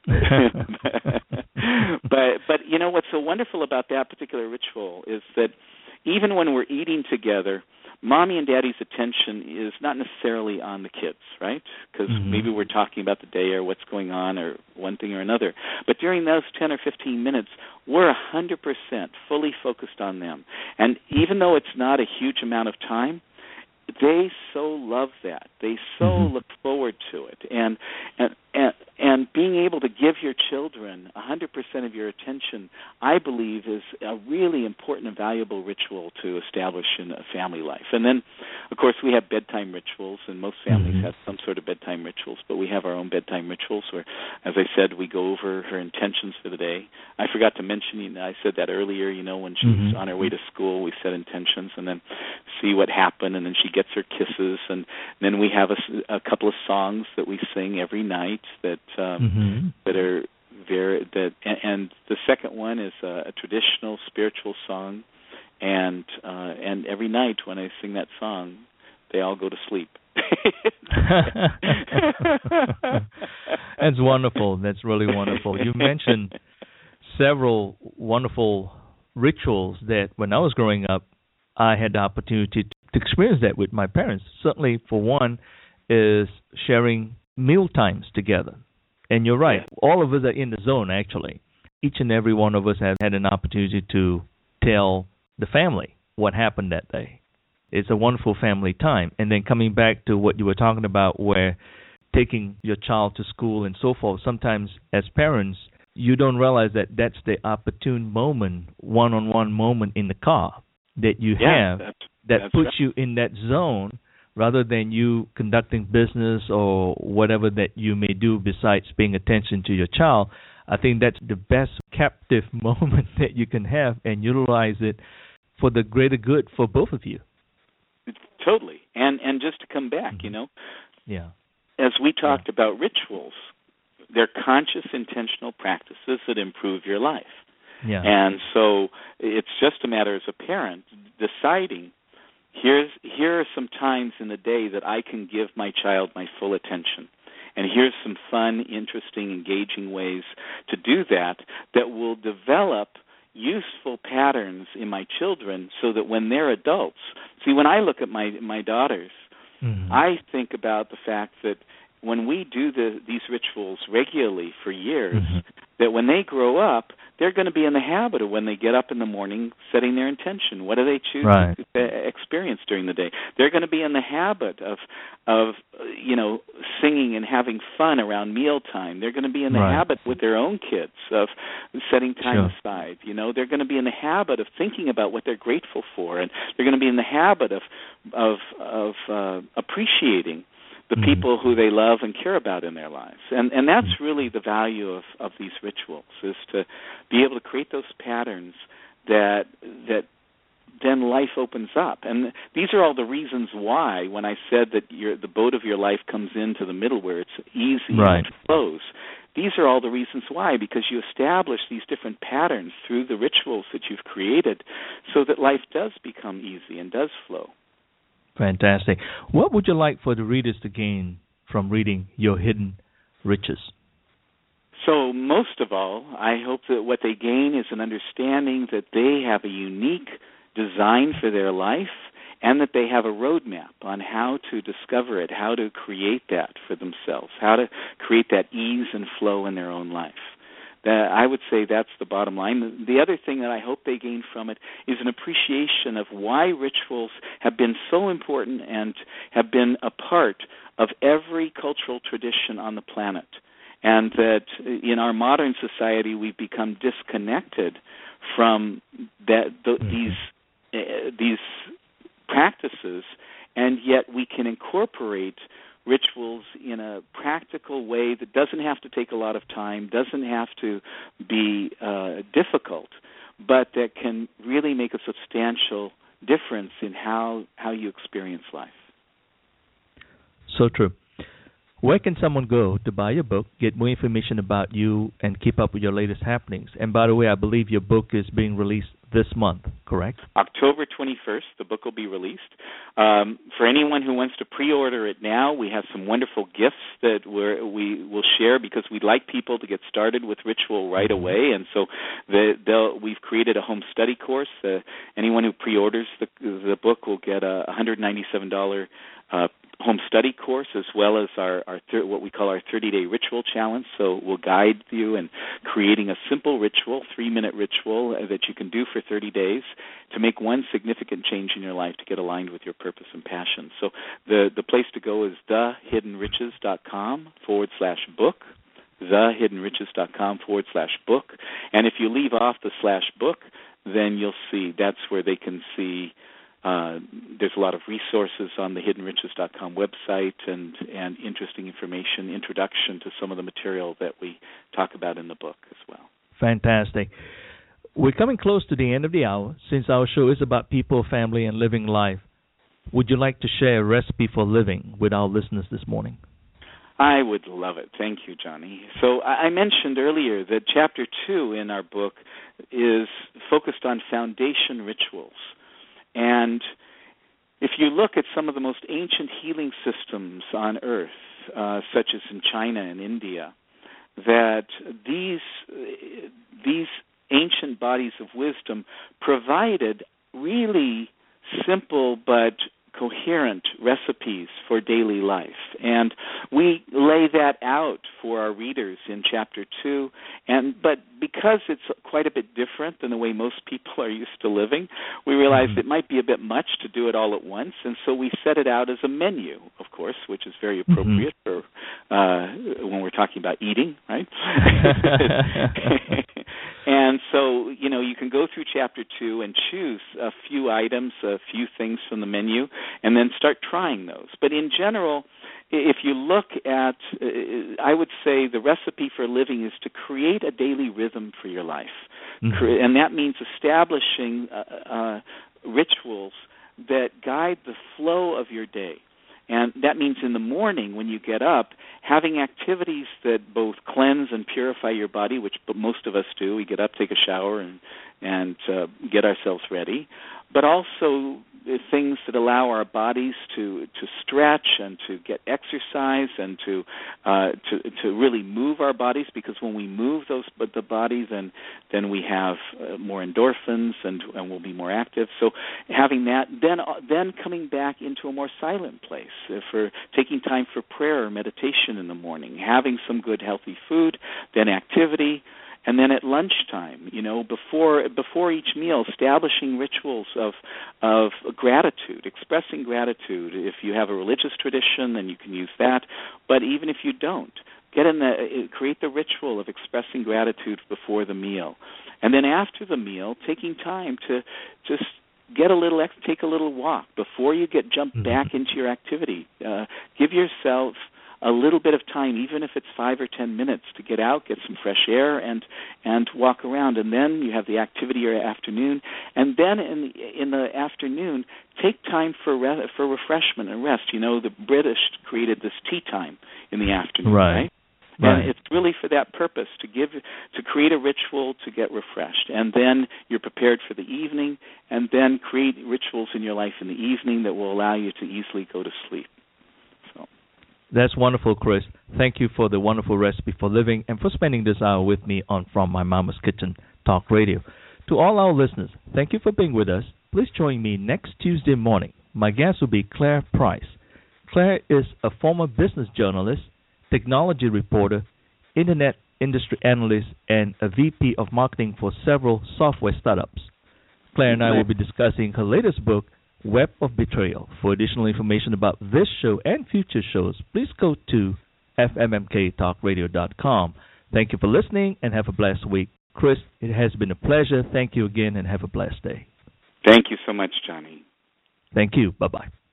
but you know what's so wonderful about that particular ritual is that even when we're eating together, Mommy and Daddy's attention is not necessarily on the kids, right? Because mm-hmm. maybe we're talking about the day or what's going on or one thing or another. But during those 10 or 15 minutes, we're 100% fully focused on them. And even though it's not a huge amount of time, they so love that. They so mm-hmm. look forward to it. And being able to give your children 100% of your attention, I believe, is a really important and valuable ritual to establish in a family life. And then, of course, we have bedtime rituals, and most families mm-hmm. have some sort of bedtime rituals, but we have our own bedtime rituals where, as I said, we go over her intentions for the day. I forgot to mention, I said that earlier, when she's mm-hmm. on her way to school, we set intentions and then see what happened, and then she gets her kisses, and then we have a couple of songs that we sing every night that mm-hmm. that are and the second one is a traditional spiritual song, and every night when I sing that song, they all go to sleep. That's wonderful. That's really wonderful. You mentioned several wonderful rituals that when I was growing up, I had the opportunity to experience that with my parents. Certainly, for one, is sharing meal times together. And you're right. All of us are in the zone, actually. Each and every one of us have had an opportunity to tell the family what happened that day. It's a wonderful family time. And then coming back to what you were talking about, where taking your child to school and so forth, sometimes as parents, you don't realize that that's the opportune moment, one-on-one moment in the car that you have that puts you in that zone, rather than you conducting business or whatever that you may do besides paying attention to your child. I think that's the best captive moment that you can have, and utilize it for the greater good for both of you. Totally. And just to come back, Yeah. As we talked about rituals, they're conscious, intentional practices that improve your life. Yeah. And so it's just a matter as a parent deciding, here are some times in the day that I can give my child my full attention. And here's some fun, interesting, engaging ways to do that will develop useful patterns in my children, so that when they're adults, see, when I look at my daughters, mm-hmm. I think about the fact that when we do these rituals regularly for years, mm-hmm. that when they grow up, they're going to be in the habit of, when they get up in the morning, setting their intention. What do they choose to experience during the day? They're going to be in the habit of singing and having fun around mealtime. They're going to be in the habit with their own kids of setting time aside. They're going to be in the habit of thinking about what they're grateful for, and they're going to be in the habit of appreciating the people who they love and care about in their lives. And that's really the value of these rituals, is to be able to create those patterns that then life opens up. And these are all the reasons why, when I said that the boat of your life comes into the middle where it's easy and it flows, these are all the reasons why, because you establish these different patterns through the rituals that you've created so that life does become easy and does flow. Fantastic. What would you like for the readers to gain from reading Your Hidden Riches? So most of all, I hope that what they gain is an understanding that they have a unique design for their life and that they have a roadmap on how to discover it, how to create that for themselves, how to create that ease and flow in their own life. I would say that's the bottom line. The other thing that I hope they gain from it is an appreciation of why rituals have been so important and have been a part of every cultural tradition on the planet. And that in our modern society, we've become disconnected from these practices, and yet we can incorporate rituals in a practical way that doesn't have to take a lot of time, doesn't have to be difficult, but that can really make a substantial difference in how you experience life. So true. Where can someone go to buy your book, get more information about you, and keep up with your latest happenings? And by the way, I believe your book is being released this month, correct? October 21st, the book will be released. For anyone who wants to pre-order it now, we have some wonderful gifts that we will share because we'd like people to get started with ritual right away. And so we've created a home study course. Anyone who pre-orders the book will get a $197 home study course, as well as our what we call our 30-day ritual challenge. So we'll guide you in creating a simple ritual, 3-minute ritual that you can do for 30 days to make one significant change in your life to get aligned with your purpose and passion. So the place to go is thehiddenriches.com/book, thehiddenriches.com/book. And if you leave off the /book, then you'll see that's where they can see. There's a lot of resources on the hiddenriches.com website and interesting information, introduction to some of the material that we talk about in the book as well. Fantastic. We're coming close to the end of the hour. Since our show is about people, family, and living life, would you like to share a recipe for living with our listeners this morning? I would love it. Thank you, Johnny. So I mentioned earlier that Chapter 2 in our book is focused on foundation rituals. And if you look at some of the most ancient healing systems on Earth, such as in China and India, that these ancient bodies of wisdom provided really simple but coherent recipes for daily life. And we lay that out for our readers in Chapter 2. But because it's quite a bit different than the way most people are used to living, we realized it might be a bit much to do it all at once. And so we set it out as a menu, of course, which is very appropriate for when we're talking about eating, right? And so, you can go through Chapter 2 and choose a few items, a few things from the menu, and then start trying those. But in general, if you look at, I would say the recipe for living is to create a daily rhythm for your life. And that means establishing rituals that guide the flow of your day. And that means in the morning when you get up, having activities that both cleanse and purify your body, which most of us do. We get up, take a shower, and get ourselves ready. But also things that allow our bodies to stretch and to get exercise and to really move our bodies, because when we move the body, then we have more endorphins and we'll be more active. So having that, then coming back into a more silent place, for taking time for prayer or meditation in the morning, having some good healthy food, then activity. And then at lunchtime, before each meal, establishing rituals of gratitude, expressing gratitude. If you have a religious tradition, then you can use that. But even if you don't, create the ritual of expressing gratitude before the meal. And then after the meal, taking time to just take a little walk before you jump back into your activity. Give yourself a little bit of time, even if it's 5 or 10 minutes, to get out, get some fresh air, and walk around. And then you have the activity or afternoon. And then in the afternoon, take time for refreshment and rest. You know, the British created this tea time in the afternoon, right? And it's really for that purpose, to create a ritual to get refreshed. And then you're prepared for the evening, and then create rituals in your life in the evening that will allow you to easily go to sleep. So that's wonderful, Chris. Thank you for the wonderful recipe for living and for spending this hour with me on From My Mama's Kitchen Talk Radio. To all our listeners, thank you for being with us. Please join me next Tuesday morning. My guest will be Claire Price. Claire is a former business journalist, technology reporter, internet industry analyst, and a VP of marketing for several software startups. Claire and I will be discussing her latest book, Web of Betrayal. For additional information about this show and future shows, please go to fmmktalkradio.com. Thank you for listening and have a blessed week. Chris, it has been a pleasure. Thank you again and have a blessed day. Thank you so much, Johnny. Thank you. Bye-bye.